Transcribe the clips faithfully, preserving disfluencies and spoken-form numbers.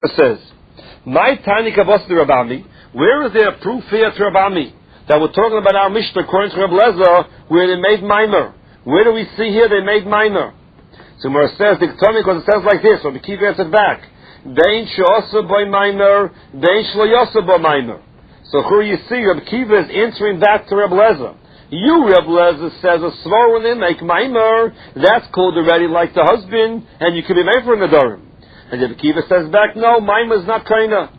says, my tiny kabos to Rabami, where is there a proof here to Rabami that we're talking about our Mishnah according to Reb Lezer where they made Maimer? Where do we see here they made Maimer? So Mara says, because it says like this, Rabbi Kiva answered back, Bein she'osa boy Maimer, Bein sh'lo boy Maimer. So here you see, Rabbi Kiva is answering back to Reb Lezer. You, Reb Lezer, says a svor when they make Maimer, that's called already like the husband, and you can be made for an Adorim. And Rabbi Kiva says back, no, Maimer is not kaina.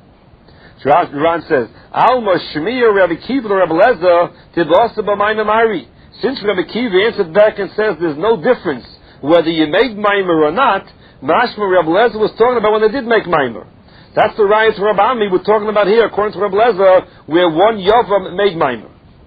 Ran says, Alma Shemir Rabbi Kiva or Rabbi Lezer tibasa b'Maimer Mari. Since Rabbi Kiva answered back and says there's no difference whether you made Maimer or not, Mashma Rabbi Lezer was talking about when they did make Maimer. That's the riot to Rabbi Ami we're talking about here, according to Rabbi Lezer, where one Yavam made Maimer.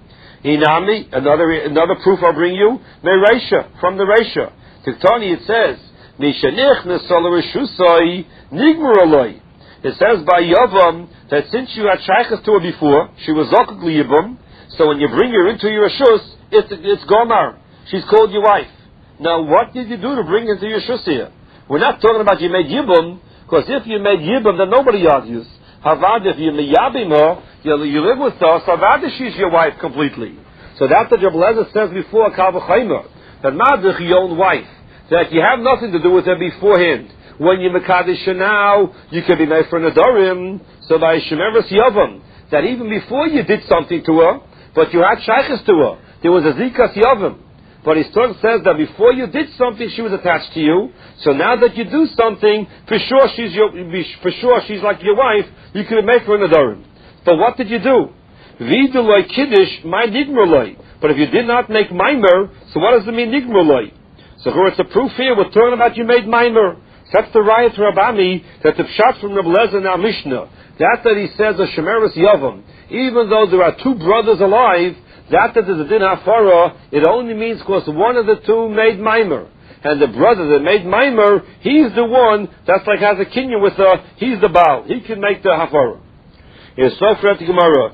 Inami, another another proof I'll bring you, Mereisha, from the Reisha. Tiktani it says, Mishanich nesol reshusai nigmur aloi. It says by Yavam that since you had shaykhs to her before, she was zokuk liyibum, so when you bring her into your shus, it's it's gomar. She's called your wife. Now what did you do to bring her into your shus here? We're not talking about you made yibum, because if you made yibum, then nobody argues. Havad, if you miyabim her, you, you live with her, so havad she's your wife completely. So that's what Rabbi Lezer says before Kal V'chaymer, that madich your own wife, that you have nothing to do with her beforehand. When you mekadesh now, you can be made for an adorim. So by shemeres yavam, that even before you did something to her, but you had shaykhs to her, there was a zikas yavam. But his Torah says that before you did something, she was attached to you. So now that you do something, for sure she's your, for sure she's like your wife. You can be made for an adorim. But what did you do? Viduloi kiddush my nigmurloi. But if you did not make maimer, so what does it mean nigmurloi? So here it's a proof here. We're talking about you made maimer. So that's the riot to Rabami, that the pshat from Reb Lezer in our Mishnah, that that he says a shemeres yavam, even though there are two brothers alive, that that is a din hafara, it only means because one of the two made maimer. And the brother that made maimer, he's the one that's like has a kinyan with her, he's the baal. He can make the hafara. Here's Sofer at the Gemara.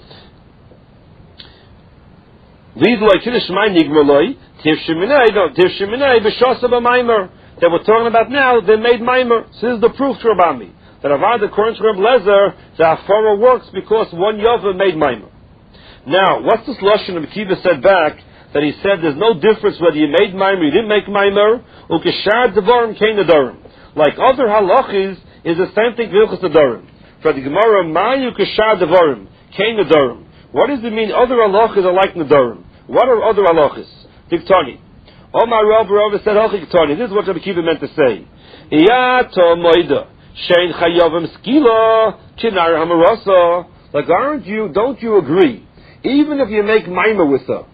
Viduloi kiddush my nigmurloi, tiv sheminei, no, tiv sheminei b'shasa b'maimer. That we're talking about now, they made Maimer. So this is the proof to Rabami. That Avad, according to Reb Lezer, the Hafara works because one Yava made Maimer. Now, what's this Lashon Rabbi Kiva said back, that he said there's no difference whether you made Maimer, you didn't make Maimer, Ukeshar Devarim Kain Adorim. Like other halachis, is the same thing Vilchus Adorim. For the Gemara, Ma Ukeshar Devarim Kain Adorim. What does it mean other halachis are like Nadorim? What are other halachis? Diktani. Omar Rav Rav said, this is what Rabbi Kiva meant to say. Like, aren't you, don't you agree? Even if you make maimer with her,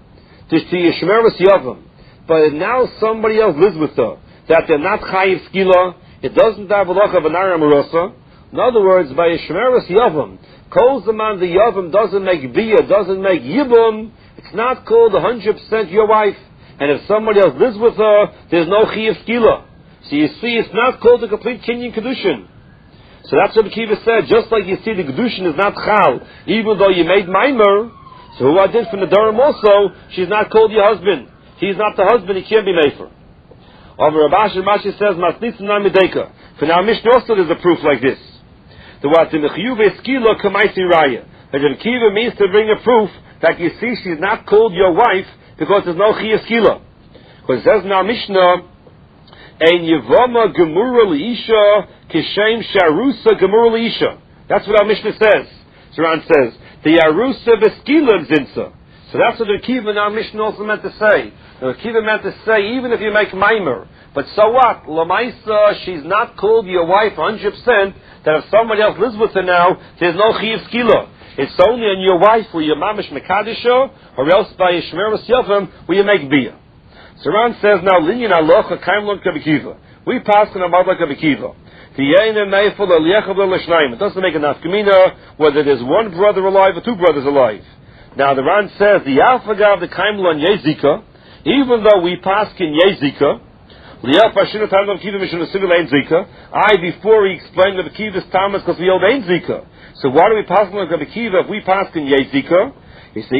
but now somebody else lives with her, that they're not chayiv skila, it doesn't have a loch of an aramarasa. In other words, by a shemeres yavam, calls the man the yavam doesn't make bia, doesn't make yibum, it's not called one hundred percent your wife. And if somebody else lives with her, there's no chiyuv skila. So you see, it's not called a complete kinyan kedushin. So that's what Kiva said. Just like you see, the kedushin is not chal, even though you made maimer. So who I did from the Durham also, she's not called your husband. He's not the husband. He can't be made for. Over Rabash and Rashi says, "Masnitzim na medeka." For now, Mishnah also there's a proof like this. The what in the chiyuv skila kamaisi raya. And Kiva means to bring a proof that you see she's not called your wife, because there's no chiyuv skila. Because it says in our Mishnah, "Ein yevama gemura leisha kishem sharusa gemura leisha." That's what our Mishnah says. So Ran says the yarusa v'skila zinsa. So that's what the Kiva in our Mishnah also meant to say. The Kiva meant to say even if you make maimer, but so what? Lamaisa, she's not called your wife one hundred percent. That if somebody else lives with her now, there's no chiyuv skila. It's only on your wife where you mamish mekadisha, or else by a shemeres yavam where you make bia. So Ran says now, linyan alocha kaimlon kabikiva. We pass on a mother kabikiva. It doesn't make enough kamina whether there's one brother alive or two brothers alive. Now the Ran says the alphaga of the kaimlon yezika, even though we pass in yezika, I before he explained the Kiva's Thomas because we hold Ein Zika. So why do we pass on Rabbi Kiva if we pass in Yezika? He said,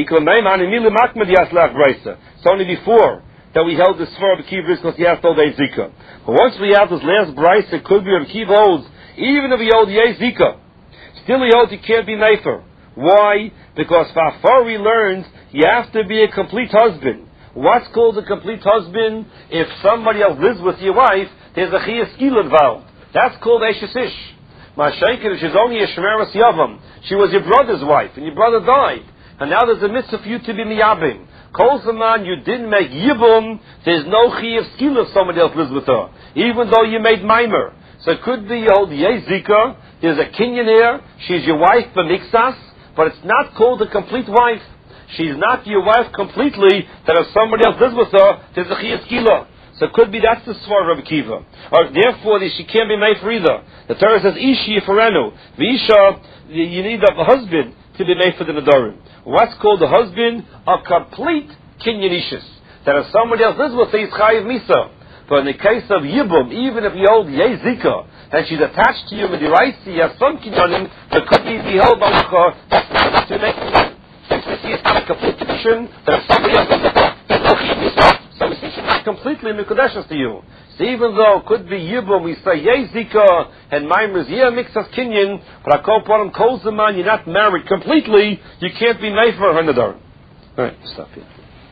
it's only before that we held this for Rabbi Kiva because he has told Ein Zika. But once we have this last Bryce, it could be Rabbi Kiva holds Even if he holds Yezika, still he holds he can't be Mefer. Why? Because Fafar we learned you have to be a complete husband. What's called a complete husband? If somebody else lives with your wife, there's a Chiyas Gila involved. That's called Eshes Ish. Mashaykin, she's only a Shemeres Yavam. She was your brother's wife, and your brother died. And now there's a mitzvah for you to be Miyabim. Kol Zaman, you didn't make Yibum, there's no Chiyas Gila if somebody else lives with her. Even though you made Maimer. So it could be you hold Yezika, there's a Kinyan here, she's your wife, B'mixas, but it's not called a complete wife. She's not your wife completely, that if somebody else lives with her, there's a Chiyas Gila. So it could be that's the Svar of Rabbi Kiva. Or therefore, she can't be made for either. The Torah says, Ishi Yifarenu. V'isha, you need a husband to be made for the Nedarim. What's called a husband? A complete Kinyanishis. That if somebody else lives with her, he's Chayiv Misa. But in the case of Yibum, even if you hold Yezika, and she's attached to you with the rights, you have some Kinyanim, that could be the held by her, that's to make it's not a complete condition, that if somebody else lives with her, so we see she's not completely Mikudeshes to you. So even though it could be Yibum, we say Yezika, and Maimer's yeah, Mixas Kinyan, but I call upon him, Kol Zaman, you're not married completely, you can't be made for her Nadar. Alright, stop here.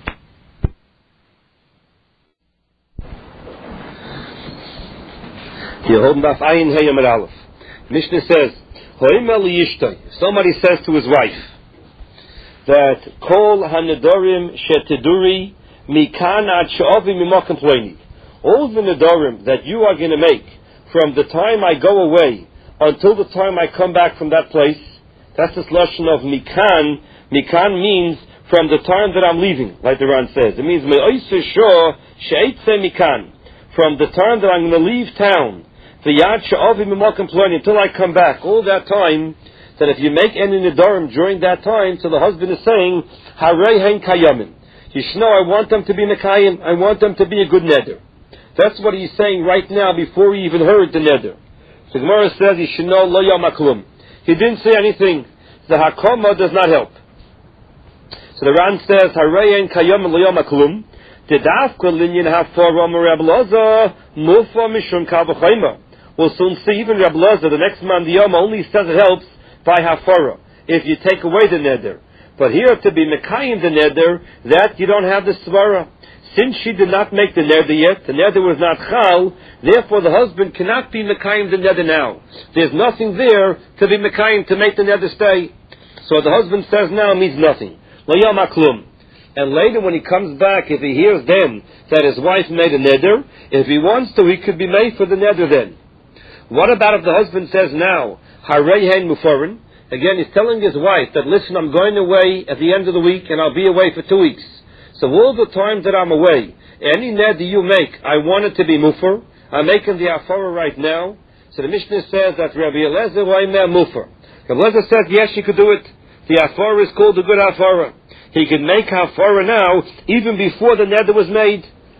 Mishnah says, if somebody says to his wife that Kol Hanedorim Shetiduri Mikan Ad Sha'avi Mimakim Ploini, all the Nedorim that you are going to make from the time I go away until the time I come back from that place, that's this lashon of Mikan. Mikan means from the time that I'm leaving, like the Ran says. It means Mikan, from the time that I'm going to leave town, the Yad Sha'avi Mimakim Ploini, until I come back, all that time, that if you make any Nedarim during that time, so the husband is saying, Harei Hein Kayamin. Yishno, I want them to be Nekayim, I want them to be a good neder. That's what he's saying right now before he even heard the neder. So Gemara says, Yishno lo yamaklum. He didn't say anything. The Hakoma does not help. So the Ran says, Harei Hein Kayamin lo yamaklum. Dedafka linyan hafara Reb Loza mufa mishum kavachayma. We'll soon see even Reb Loza, the next man, the Yom, only says it helps by hafara, if you take away the neder. But here, to be mekayim the neder, that you don't have the svara. Since she did not make the neder yet, the neder was not chal, therefore the husband cannot be mekayim the neder now. There's nothing there to be mekayim to make the neder stay. So the husband says now means nothing. Lo yom haklum. And later when he comes back, if he hears then that his wife made a neder, if he wants to, he could be made for the neder then. What about if the husband says now, Harei Hein Mufarin? Again, he's telling his wife that, listen, I'm going away at the end of the week and I'll be away for two weeks. So all the time that I'm away, any neder you make, I want it to be mufar. I'm making the afara right now. So the Mishnah says that Rabbi Eliezer Waimer mufar. Rabbi Eliezer says, yes, you could do it. The afara is called a good afara. He could make hafara now, even before the neder was made.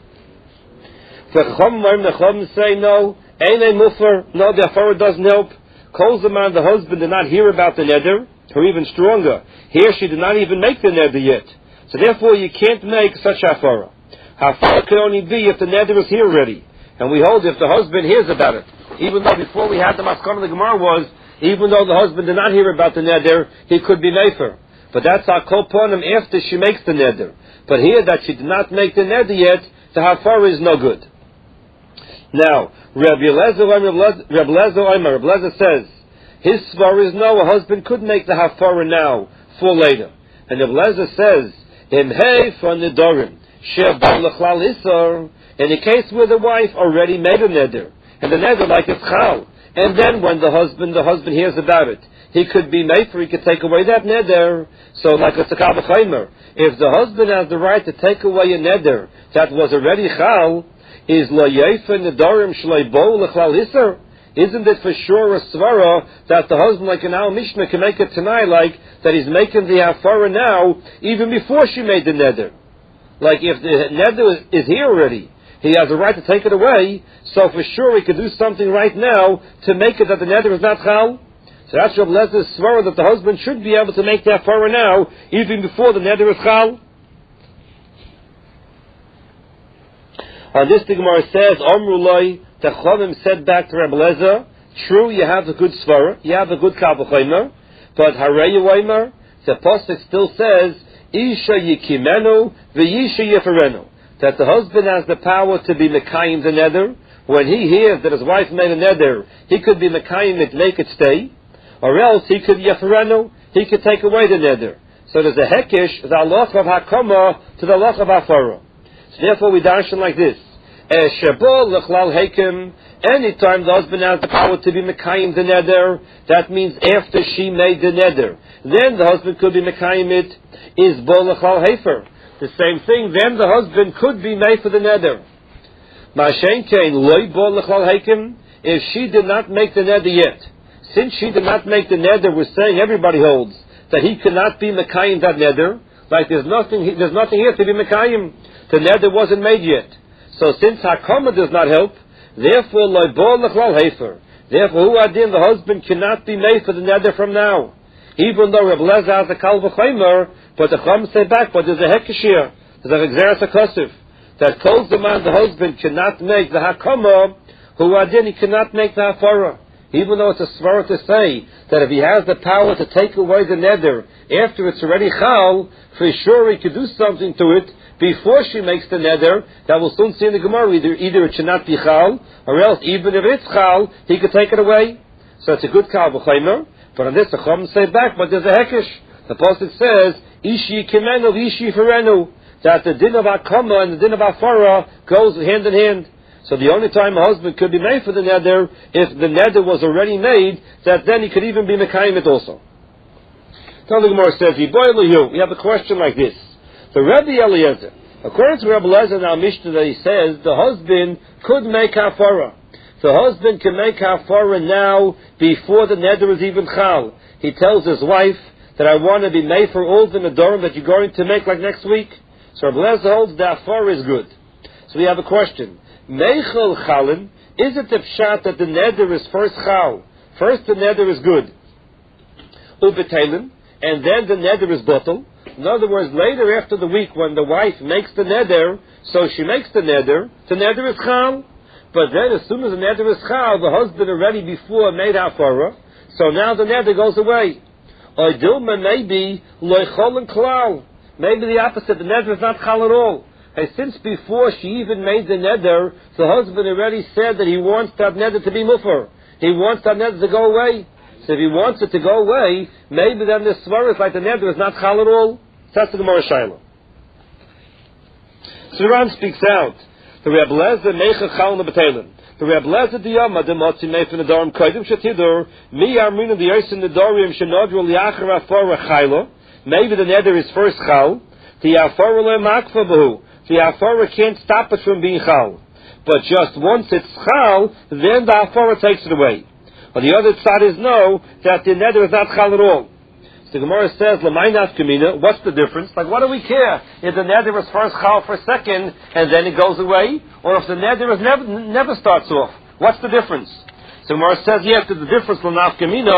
The Chacham say no. Einay mufar, no, the hafara doesn't help. Kol Zaman, the husband did not hear about the neder, or even stronger. Here she did not even make the neder yet. So therefore you can't make such hafara. Hafara can only be if the neder is here already. And we hold if the husband hears about it. Even though before we had the maskana, the Gemara was, even though the husband did not hear about the neder, he could be mefer. But that's our kol ponim after she makes the neder. But here that she did not make the neder yet, the hafara is no good. Now, Rabbi Eliezer Rabbi says, his svar is no, a husband could make the hafara now, for later. And Rabbi Eliezer says, Imhei for nedarim, she'abal l'chlal isar, in the case where the wife already made a neder, and the neder like it's chal, and then when the husband, the husband hears about it, he could be made for, he could take away that neder. So like a tzakah b'chaymer, if the husband has the right to take away a neder that was already chal, is lo yefa nedarim shlei bo l'chlal isar? Isn't it for sure a svara that the husband, like an Al Mishnah, can make it tonight, like that he's making the hafara now, even before she made the neder? Like if the neder is here already, he has a right to take it away, so for sure he could do something right now to make it that the neder is not chal. So that's Rabbi Eliezer svara that the husband should be able to make the hafara now, even before the neder is chal. On this, the Gemara says, Amru Loi, the Chachamim said back to Rabbi Eliezer, True, you have a good svara, you have a good kal v'chomer, but Hareyu Omer, the pasuk still says, Isha yikimenu v'yisha yiferenu, that the husband has the power to be mekayim the neder. When he hears that his wife made a neder, he could be mekayim it, make it stay, or else he could yiferenu, he could take away the neder. So there's a hekish, the halach of hakama to the halach of hafara. So therefore we darshan like this: Shebol lechlal hekim. Anytime the husband has the power to be mekayim the neder, that means after she made the neder, then the husband could be mekayim it, is bol lechlal hefer. The same thing, then the husband could be made for the neder. Ma'ashen kein loy bol lechlal hekim, if she did not make the neder yet. Since she did not make the neder, we're saying everybody holds that he cannot be mekayim that neder, like there's nothing, there's nothing here to be mekayim. The neder wasn't made yet. So since hakama does not help, therefore, loibol lechlal hefer. Therefore, who adin, the husband cannot be made for the neder from now. Even though Reb Lezer has a kal v'chomer, but the chum say back, but there's a hekesh here. There's a gzeres hakosif that calls the man, the husband cannot make the hakama, who adin, he cannot make the hafara. Even though it's a svara to say that if he has the power to take away the neder after it's already chal, for sure he could do something to it before she makes the neder. That will soon see in the Gemara. Either, either it should not be chal, or else even if it's chal, he could take it away. So it's a good kal v'chomer. But on this, the chum say back, but there's a hekesh. The pasuk says, Ishi kimenu v'ishi ferenu, that the din of hakama and the din of hafara goes hand in hand. So the only time a husband could be made for the neder, if the neder was already made, that then he could even be mekayim it also. Now the Gemara says, we have a question like this. The Rebbe Eliezer, according to Rebbe Eliezer in our Mishnah, that he says the husband could make hafara. The husband can make hafara now before the neder is even chal. He tells his wife that I want to be made for all the nedarim that you're going to make like next week. So Rebbe Eliezer holds the hafara is good. So we have a question. Meichel chalin, is it the pshat that the neder is first chal? First the neder is good. Ubetelin, and then the neder is bottle. In other words, later after the week when the wife makes the neder, so she makes the neder, the neder is chal. But then as soon as the neder is chal, the husband already before made hafara, so now the neder goes away. Or dilma maybe loichol and klal. Maybe the opposite, the neder is not chal at all. And since before she even made the neder, the husband already said that he wants that neder to be mufar. He wants that neder to go away. So if he wants it to go away, maybe then the svara is like the neder is not chal at all. That's the Gemara Shaila. So Ran speaks out. The Reb Lezer meicha chal nebetelin. The Reb Lezer diyama demotzi meif in the darim kodim shetidur mi amrina the yosin the darim shenodru liachar afara chayla. Maybe the neder is first chal. The afara le makfa behu. The hafara can't stop it from being chal. But just once it's chal, then the hafara takes it away. But the other side is no, that the neder is not chal at all. So the Gemara says, L'maynat kamina, what's the difference? Like, what do we care if the neder is first chal for a second, and then it goes away? Or if the neder is never, never starts off? What's the difference? So the Gemara says, yes, there's a difference, l'naf kamina.